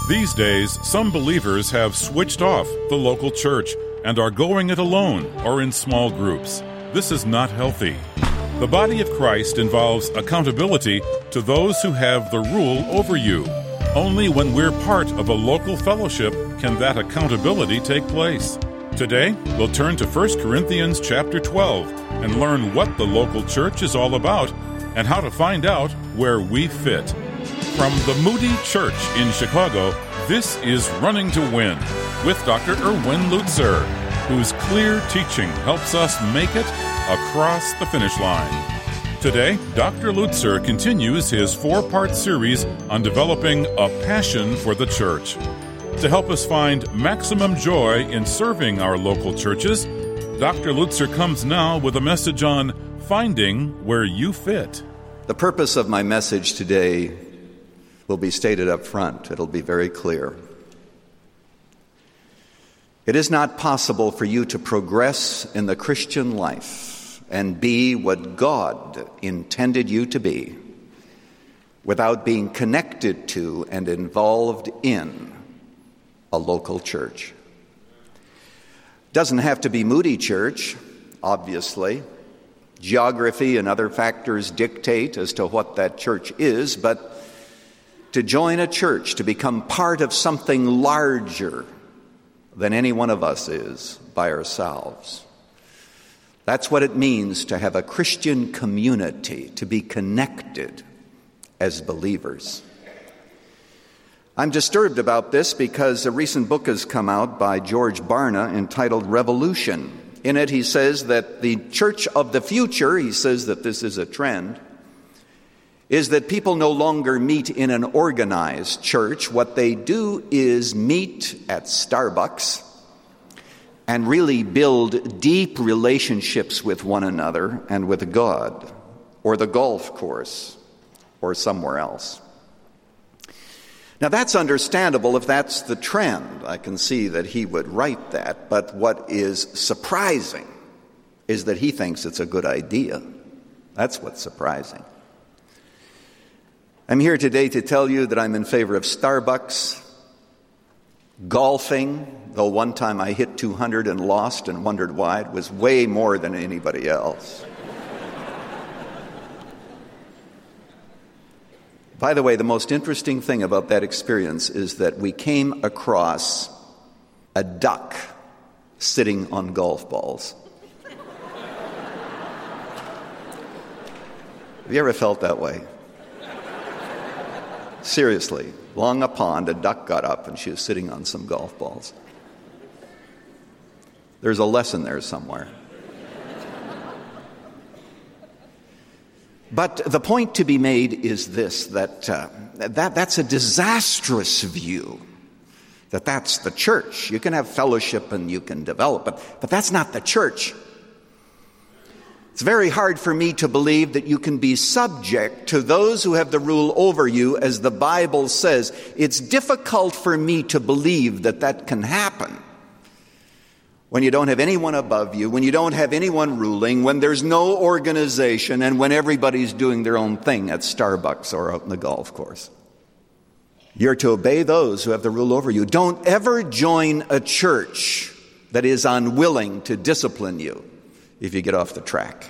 These days, some believers have switched off the local church and are going it alone or in small groups. This is not healthy. The body of Christ involves accountability to those who have the rule over you. Only when we're part of a local fellowship can that accountability take place. Today, we'll turn to 1 Corinthians chapter 12 and learn what the local church is all about and how to find out where we fit. From the Moody Church in Chicago, this is Running to Win with Dr. Erwin Lutzer, whose clear teaching helps us make it across the finish line. Today, Dr. Lutzer continues his 4-part series on developing a passion for the church. To help us find maximum joy in serving our local churches, Dr. Lutzer comes now with a message on finding where you fit. The purpose of my message today will be stated up front. It'll be very clear. It is not possible for you to progress in the Christian life and be what God intended you to be without being connected to and involved in a local church. Doesn't have to be Moody Church, obviously. Geography and other factors dictate as to what that church is, but to join a church, to become part of something larger than any one of us is by ourselves. That's what it means to have a Christian community, to be connected as believers. I'm disturbed about this because a recent book has come out by George Barna entitled Revolution. In it, he says that the church of the future, he says that this is a trend, is that people no longer meet in an organized church. What they do is meet at Starbucks and really build deep relationships with one another and with God, or the golf course, or somewhere else. Now that's understandable if that's the trend. I can see that he would write that, but what is surprising is that he thinks it's a good idea. That's what's surprising. I'm here today to tell you that I'm in favor of Starbucks, golfing, though one time I hit 200 and lost and wondered why. It was way more than anybody else. By the way, the most interesting thing about that experience is that we came across a duck sitting on golf balls. Have you ever felt that way? Seriously, along a pond, a duck got up and she was sitting on some golf balls. There's a lesson there somewhere. But the point to be made is this, that's a disastrous view, that's the church. You can have fellowship and you can develop, but that's not the church. It's very hard for me to believe that you can be subject to those who have the rule over you, as the Bible says. It's difficult for me to believe that that can happen when you don't have anyone above you, when you don't have anyone ruling, when there's no organization, and when everybody's doing their own thing at Starbucks or out in the golf course. You're to obey those who have the rule over you. Don't ever join a church that is unwilling to discipline you if you get off the track.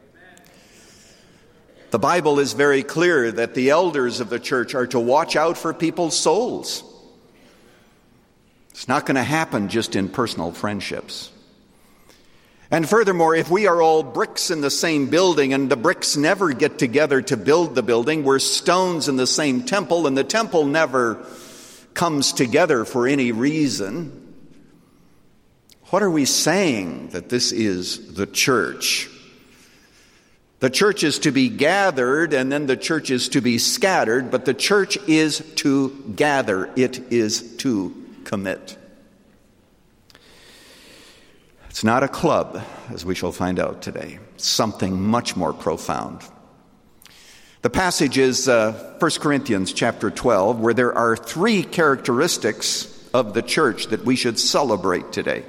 The Bible is very clear that the elders of the church are to watch out for people's souls. It's not going to happen just in personal friendships. And furthermore, if we are all bricks in the same building and the bricks never get together to build the building, we're stones in the same temple and the temple never comes together for any reason, what are we saying that this is the church? The church is to be gathered and then the church is to be scattered, but the church is to gather. It is to commit. It's not a club, as we shall find out today. It's something much more profound. The passage is 1 Corinthians chapter 12, where there are 3 characteristics of the church that we should celebrate today.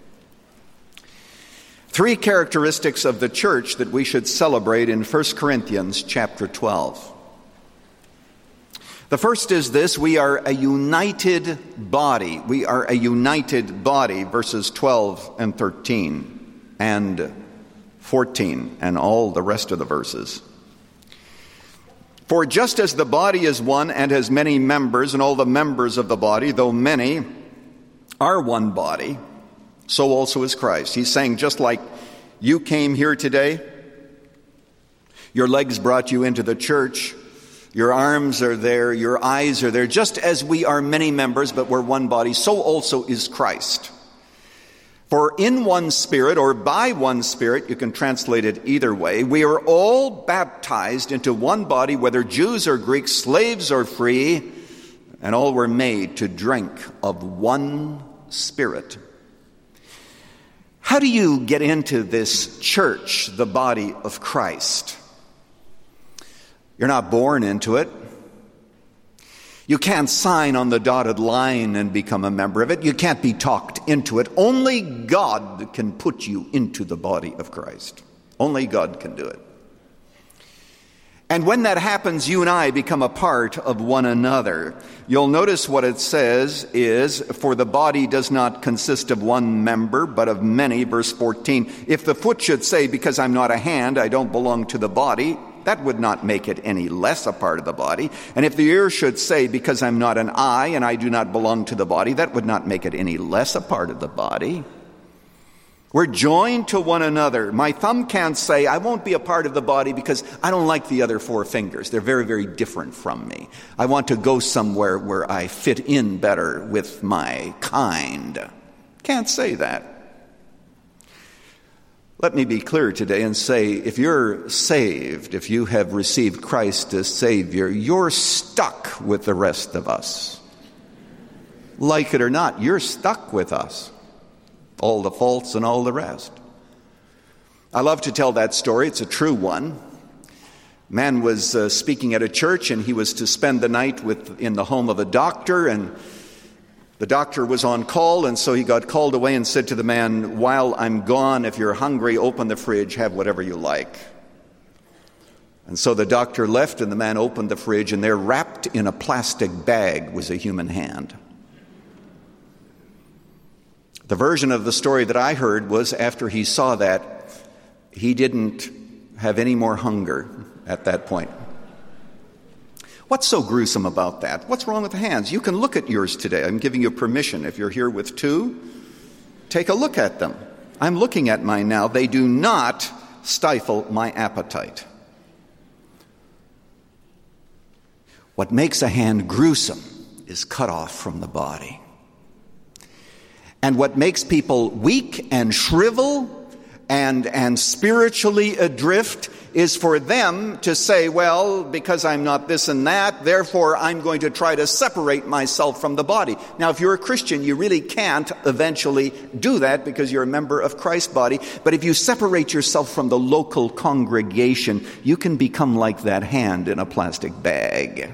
3 characteristics of the church that we should celebrate in 1 Corinthians chapter 12. The first is this: we are a united body. We are a united body, verses 12 and 13 and 14 and all the rest of the verses. For just as the body is one and has many members, and all the members of the body, though many, are one body, so also is Christ. He's saying, just like you came here today, your legs brought you into the church, your arms are there, your eyes are there, just as we are many members, but we're one body, so also is Christ. For in one Spirit, or by one Spirit, you can translate it either way, we are all baptized into one body, whether Jews or Greeks, slaves or free, and all were made to drink of one Spirit. How do you get into this church, the body of Christ? You're not born into it. You can't sign on the dotted line and become a member of it. You can't be talked into it. Only God can put you into the body of Christ. Only God can do it. And when that happens, you and I become a part of one another. You'll notice what it says is, for the body does not consist of one member, but of many, verse 14. If the foot should say, because I'm not a hand, I don't belong to the body, that would not make it any less a part of the body. And if the ear should say, because I'm not an eye and I do not belong to the body, that would not make it any less a part of the body. We're joined to one another. My thumb can't say, I won't be a part of the body because I don't like the other four fingers. They're very, very different from me. I want to go somewhere where I fit in better with my kind. Can't say that. Let me be clear today and say, if you're saved, if you have received Christ as Savior, you're stuck with the rest of us. Like it or not, you're stuck with us. All the faults and all the rest. I love to tell that story. It's a true one. A man was speaking at a church, and he was to spend the night in the home of a doctor, and the doctor was on call, and so he got called away and said to the man, while I'm gone, if you're hungry, open the fridge, have whatever you like. And so the doctor left, and the man opened the fridge, and there, wrapped in a plastic bag, was a human hand. The version of the story that I heard was, after he saw that, he didn't have any more hunger at that point. What's so gruesome about that? What's wrong with the hands? You can look at yours today. I'm giving you permission. If you're here with two, take a look at them. I'm looking at mine now. They do not stifle my appetite. What makes a hand gruesome is cut off from the body. And what makes people weak and shrivel and spiritually adrift is for them to say, well, because I'm not this and that, therefore I'm going to try to separate myself from the body. Now, if you're a Christian, you really can't eventually do that because you're a member of Christ's body. But if you separate yourself from the local congregation, you can become like that hand in a plastic bag.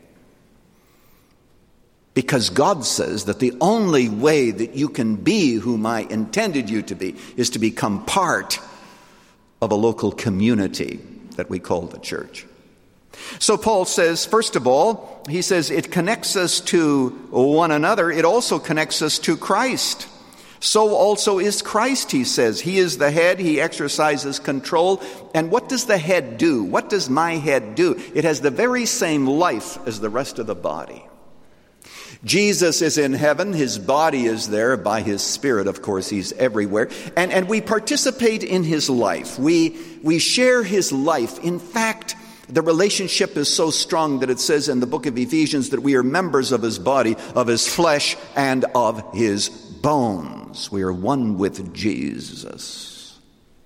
Because God says that the only way that you can be whom I intended you to be is to become part of a local community that we call the church. So Paul says, first of all, he says it connects us to one another. It also connects us to Christ. So also is Christ, he says. He is the head. He exercises control. And what does the head do? What does my head do? It has the very same life as the rest of the body. Jesus is in heaven. His body is there by his Spirit. Of course, he's everywhere. And we participate in his life. We share his life. In fact, the relationship is so strong that it says in the book of Ephesians that we are members of his body, of his flesh, and of his bones. We are one with Jesus.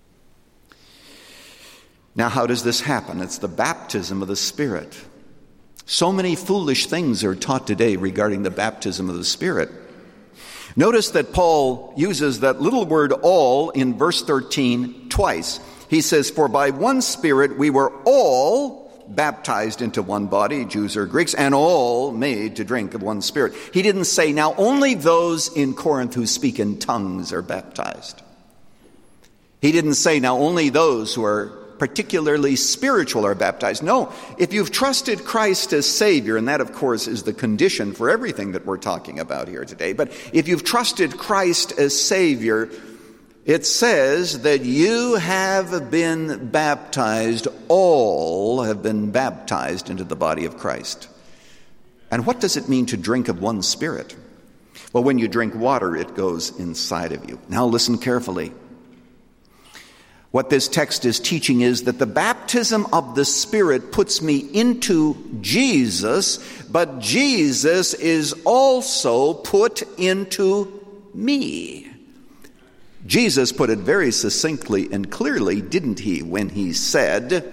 Now, how does this happen? It's the baptism of the Spirit. So many foolish things are taught today regarding the baptism of the Spirit. Notice that Paul uses that little word all in verse 13 twice. He says, for by one Spirit we were all baptized into one body, Jews or Greeks, and all made to drink of one Spirit. He didn't say, now only those in Corinth who speak in tongues are baptized. He didn't say, now only those who are particularly spiritual, are baptized. No, if you've trusted Christ as Savior, and that, of course, is the condition for everything that we're talking about here today, but if you've trusted Christ as Savior, it says that you have been baptized, all have been baptized into the body of Christ. And what does it mean to drink of one Spirit? Well, when you drink water, it goes inside of you. Now listen carefully. What this text is teaching is that the baptism of the Spirit puts me into Jesus, but Jesus is also put into me. Jesus put it very succinctly and clearly, didn't he, when he said,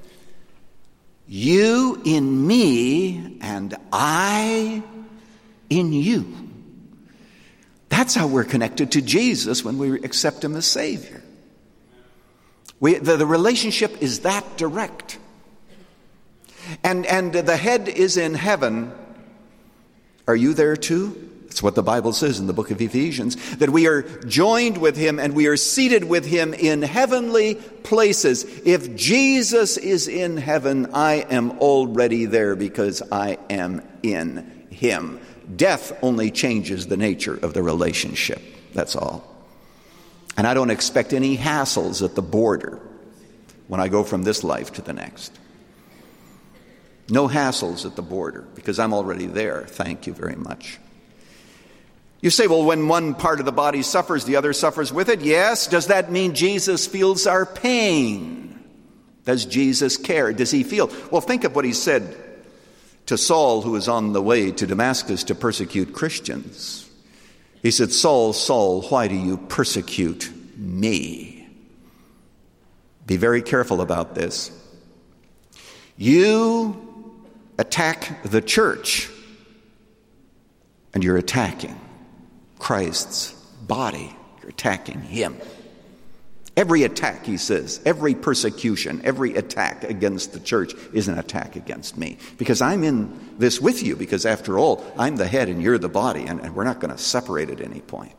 "You in me and I in you." That's how we're connected to Jesus when we accept him as Savior. The relationship is that direct. And the head is in heaven. Are you there too? That's what the Bible says in the book of Ephesians, that we are joined with him and we are seated with him in heavenly places. If Jesus is in heaven, I am already there because I am in him. Death only changes the nature of the relationship. That's all. And I don't expect any hassles at the border when I go from this life to the next. No hassles at the border because I'm already there. Thank you very much. You say, well, when one part of the body suffers, the other suffers with it. Yes. Does that mean Jesus feels our pain? Does Jesus care? Does he feel? Well, think of what he said to Saul, who was on the way to Damascus to persecute Christians. He said, "Saul, Saul, why do you persecute me?" Be very careful about this. You attack the church, and you're attacking Christ's body. You're attacking him. Every attack, he says, every persecution, every attack against the church is an attack against me. Because I'm in this with you, because after all, I'm the head and you're the body, and we're not going to separate at any point.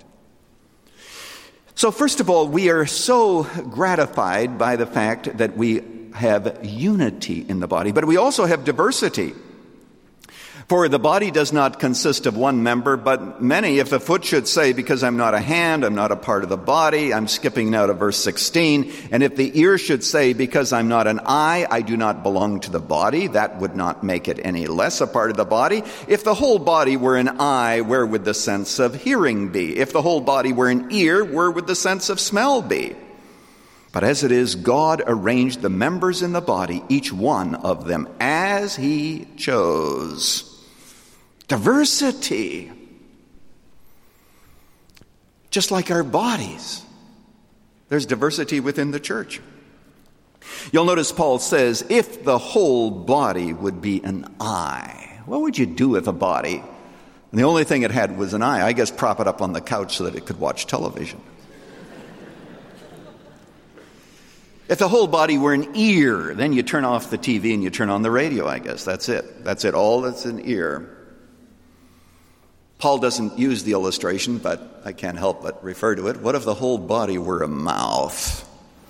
So first of all, we are so gratified by the fact that we have unity in the body, but we also have diversity. For the body does not consist of one member, but many. If the foot should say, because I'm not a hand, I'm not a part of the body, I'm skipping now to verse 16. And if the ear should say, because I'm not an eye, I do not belong to the body, that would not make it any less a part of the body. If the whole body were an eye, where would the sense of hearing be? If the whole body were an ear, where would the sense of smell be? But as it is, God arranged the members in the body, each one of them, as he chose. Diversity. Just like our bodies, there's diversity within the church. You'll notice Paul says, if the whole body would be an eye, what would you do with a body? And the only thing it had was an eye. I guess prop it up on the couch so that it could watch television. If the whole body were an ear, then you turn off the TV and you turn on the radio, I guess. That's it. That's it. All that's an ear. Paul doesn't use the illustration, but I can't help but refer to it. What if the whole body were a mouth?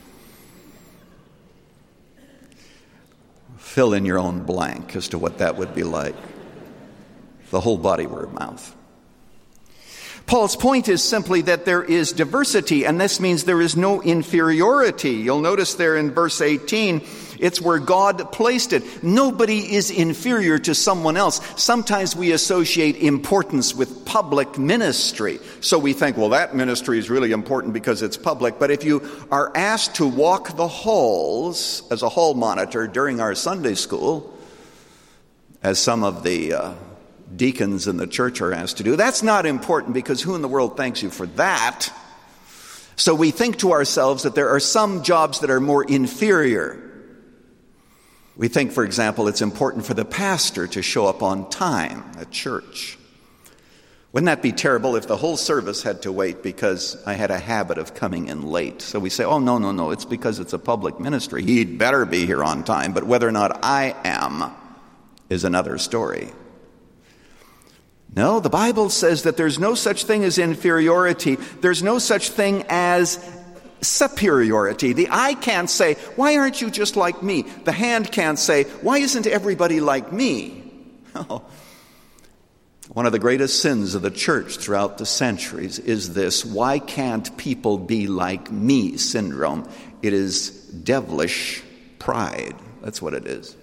Fill in your own blank as to what that would be like. If the whole body were a mouth. Paul's point is simply that there is diversity, and this means there is no inferiority. You'll notice there in verse 18, it's where God placed it. Nobody is inferior to someone else. Sometimes we associate importance with public ministry. So we think, well, that ministry is really important because it's public. But if you are asked to walk the halls as a hall monitor during our Sunday school, as some of the deacons in the church are asked to do, that's not important because who in the world thanks you for that? So we think to ourselves that there are some jobs that are more inferior. We think, for example, it's important for the pastor to show up on time at church. Wouldn't that be terrible if the whole service had to wait because I had a habit of coming in late? So we say, oh, no, it's because it's a public ministry. He'd better be here on time, but whether or not I am is another story. No, the Bible says that there's no such thing as inferiority. There's no such thing as superiority. The eye can't say, why aren't you just like me? The hand can't say, why isn't everybody like me? Oh. One of the greatest sins of the church throughout the centuries is this, why can't people be like me syndrome. It is devilish pride. That's what it is.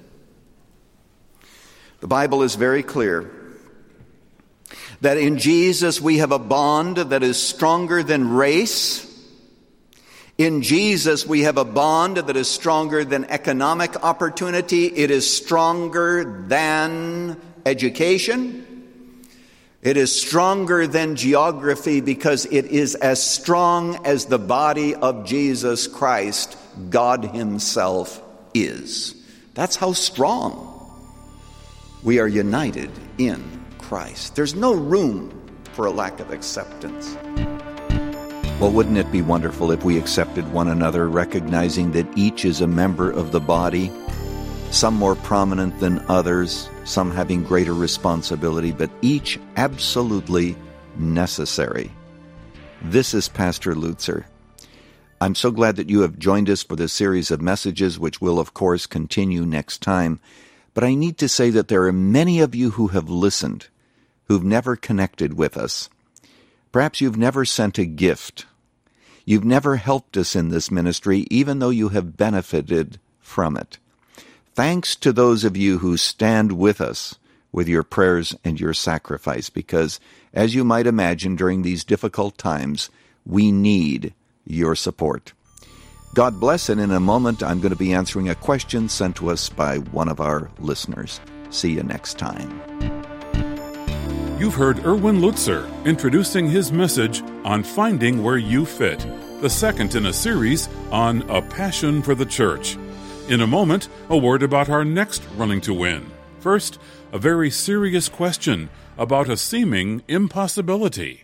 The Bible is very clear that in Jesus we have a bond that is stronger than race. In Jesus we have a bond that is stronger than economic opportunity. It is stronger than education. It is stronger than geography because it is as strong as the body of Jesus Christ, God Himself, is. That's how strong we are united in Christ. There's no room for a lack of acceptance. Well, wouldn't it be wonderful if we accepted one another, recognizing that each is a member of the body, some more prominent than others, some having greater responsibility, but each absolutely necessary. This is Pastor Lutzer. I'm so glad that you have joined us for this series of messages, which will, of course, continue next time. But I need to say that there are many of you who have listened, who've never connected with us. Perhaps you've never sent a gift. You've never helped us in this ministry, even though you have benefited from it. Thanks to those of you who stand with us with your prayers and your sacrifice, because, as you might imagine, during these difficult times, we need your support. God bless, and in a moment I'm going to be answering a question sent to us by one of our listeners. See you next time. You've heard Erwin Lutzer introducing his message on Finding Where You Fit, the second in a series on A Passion for the Church. In a moment, a word about our next Running to Win. First, a very serious question about a seeming impossibility.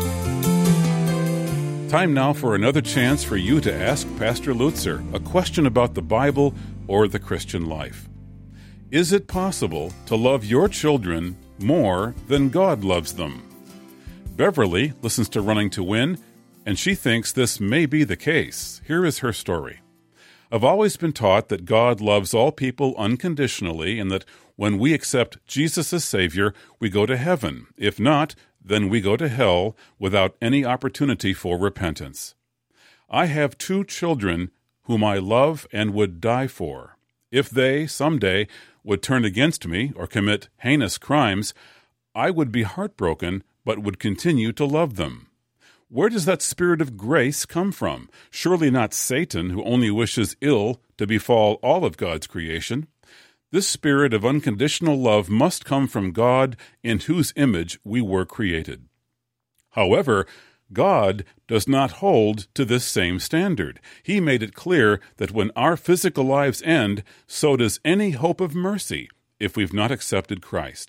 Time now for another chance for you to ask Pastor Lutzer a question about the Bible or the Christian life. Is it possible to love your children more than God loves them? Beverly listens to Running to Win, and she thinks this may be the case. Here is her story. I've always been taught that God loves all people unconditionally and that when we accept Jesus as Savior, we go to heaven. If not, then we go to hell without any opportunity for repentance. I have 2 children whom I love and would die for. If they, someday, would turn against me or commit heinous crimes, I would be heartbroken but would continue to love them. Where does that spirit of grace come from? Surely not Satan, who only wishes ill to befall all of God's creation. This spirit of unconditional love must come from God, in whose image we were created. However, God does not hold to this same standard. He made it clear that when our physical lives end, so does any hope of mercy if we've not accepted Christ.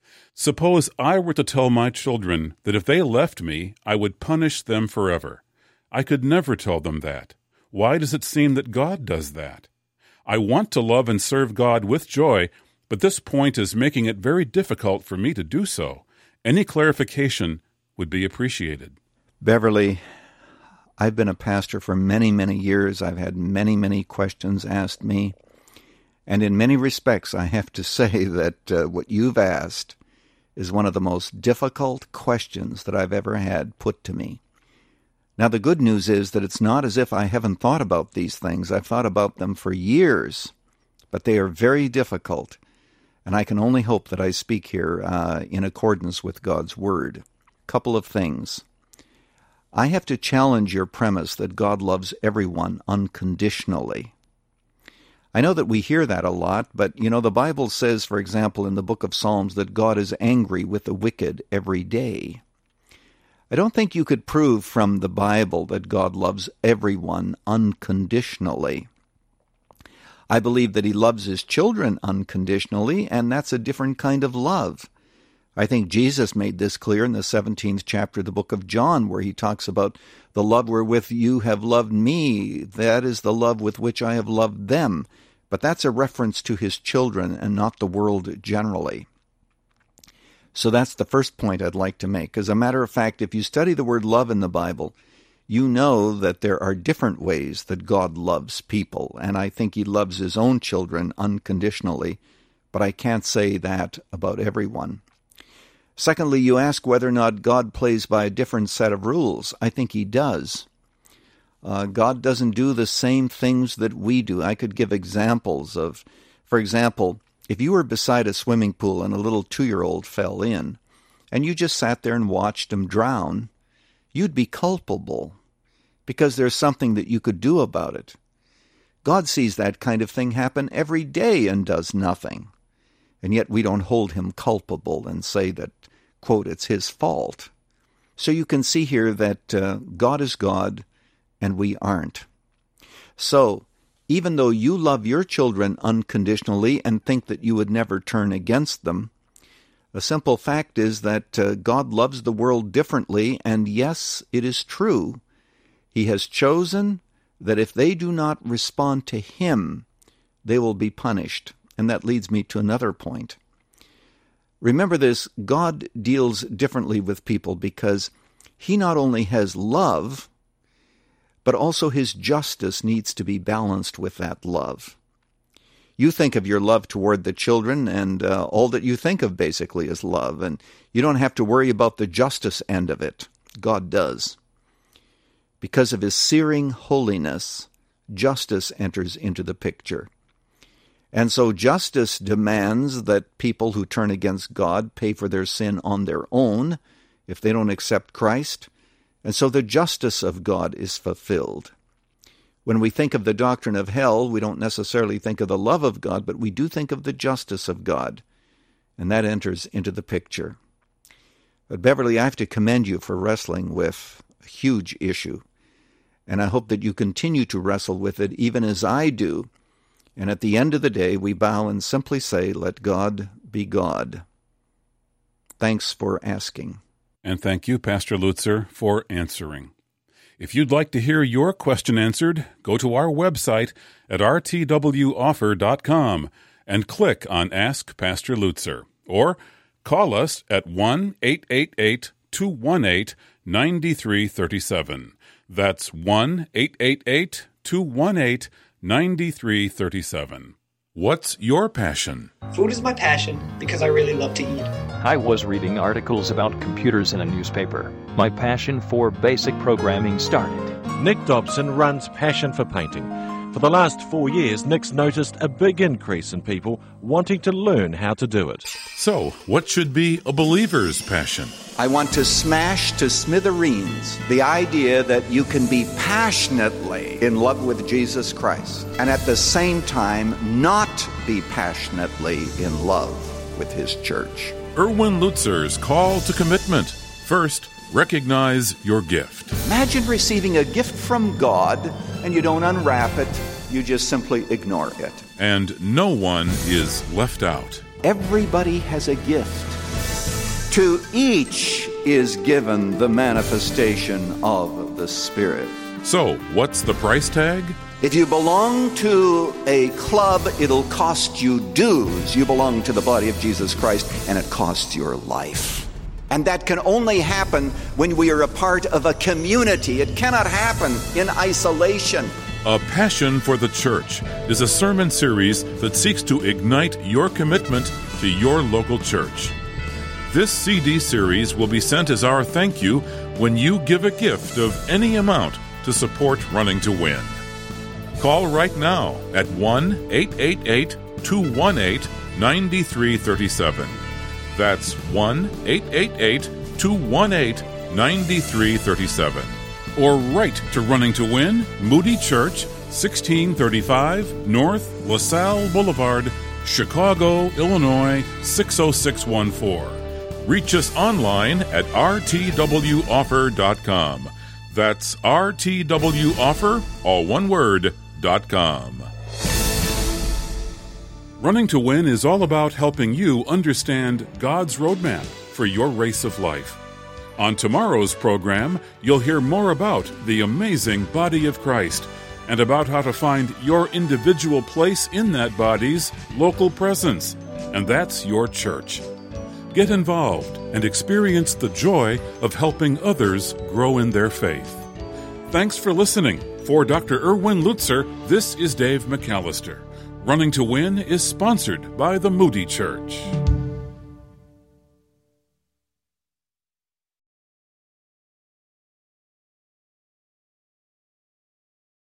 Suppose I were to tell my children that if they left me, I would punish them forever. I could never tell them that. Why does it seem that God does that? I want to love and serve God with joy, but this point is making it very difficult for me to do so. Any clarification would be appreciated. Beverly, I've been a pastor for many, many years. I've had many, many questions asked me. And in many respects, I have to say that what you've asked is one of the most difficult questions that I've ever had put to me. Now, the good news is that it's not as if I haven't thought about these things. I've thought about them for years, but they are very difficult, and I can only hope that I speak here in accordance with God's Word. Couple of things. I have to challenge your premise that God loves everyone unconditionally. I know that we hear that a lot, but, the Bible says, for example, in the book of Psalms, that God is angry with the wicked every day. I don't think you could prove from the Bible that God loves everyone unconditionally. I believe that He loves His children unconditionally, and that's a different kind of love. I think Jesus made this clear in the 17th chapter of the book of John, where He talks about the love wherewith you have loved me. That is the love with which I have loved them. But that's a reference to His children and not the world generally. So that's the first point I'd like to make. As a matter of fact, if you study the word love in the Bible, you know that there are different ways that God loves people, and I think he loves his own children unconditionally, but I can't say that about everyone. Secondly, you ask whether or not God plays by a different set of rules. I think he does. God doesn't do the same things that we do. I could give examples of, for example, if you were beside a swimming pool and a little 2-year-old fell in, and you just sat there and watched him drown, you'd be culpable because there's something that you could do about it. God sees that kind of thing happen every day and does nothing. And yet we don't hold him culpable and say that, quote, it's his fault. So you can see here that God is God and we aren't. So even though you love your children unconditionally and think that you would never turn against them, the simple fact is that God loves the world differently, and yes, it is true. He has chosen that if they do not respond to him, they will be punished. And that leads me to another point. Remember this, God deals differently with people because he not only has love, but also his justice needs to be balanced with that love. You think of your love toward the children, and all that you think of basically is love, and you don't have to worry about the justice end of it. God does. Because of his searing holiness, justice enters into the picture. And so justice demands that people who turn against God pay for their sin on their own if they don't accept Christ. And so the justice of God is fulfilled. When we think of the doctrine of hell, we don't necessarily think of the love of God, but we do think of the justice of God, and that enters into the picture. But Beverly, I have to commend you for wrestling with a huge issue, and I hope that you continue to wrestle with it even as I do, and at the end of the day, we bow and simply say, let God be God. Thanks for asking. And thank you, Pastor Lutzer, for answering. If you'd like to hear your question answered, go to our website at rtwoffer.com and click on Ask Pastor Lutzer, or call us at 1-888-218-9337. That's 1-888-218-9337. What's your passion? Food is my passion because I really love to eat. I was reading articles about computers in a newspaper. My passion for basic programming started. Nick Dobson runs Passion for Painting. For the last 4 years, Nick's noticed a big increase in people wanting to learn how to do it. So, what should be a believer's passion? I want to smash to smithereens the idea that you can be passionately in love with Jesus Christ and at the same time not be passionately in love with his church. Erwin Lutzer's call to commitment. First, recognize your gift. Imagine receiving a gift from God and you don't unwrap it, you just simply ignore it. And no one is left out. Everybody has a gift. To each is given the manifestation of the Spirit. So, what's the price tag? If you belong to a club, it'll cost you dues. You belong to the body of Jesus Christ, and it costs your life. And that can only happen when we are a part of a community. It cannot happen in isolation. A Passion for the Church is a sermon series that seeks to ignite your commitment to your local church. This CD series will be sent as our thank you when you give a gift of any amount to support Running to Win. Call right now at 1-888-218-9337. That's 1-888-218-9337. Or write to Running to Win, Moody Church, 1635 North LaSalle Boulevard, Chicago, Illinois, 60614. Reach us online at rtwoffer.com. That's rtwoffer, all one word, .com. Running to Win is all about helping you understand God's roadmap for your race of life. On tomorrow's program, you'll hear more about the amazing body of Christ and about how to find your individual place in that body's local presence, and that's your church. Get involved and experience the joy of helping others grow in their faith. Thanks for listening. For Dr. Erwin Lutzer, this is Dave McAllister. Running to Win is sponsored by the Moody Church.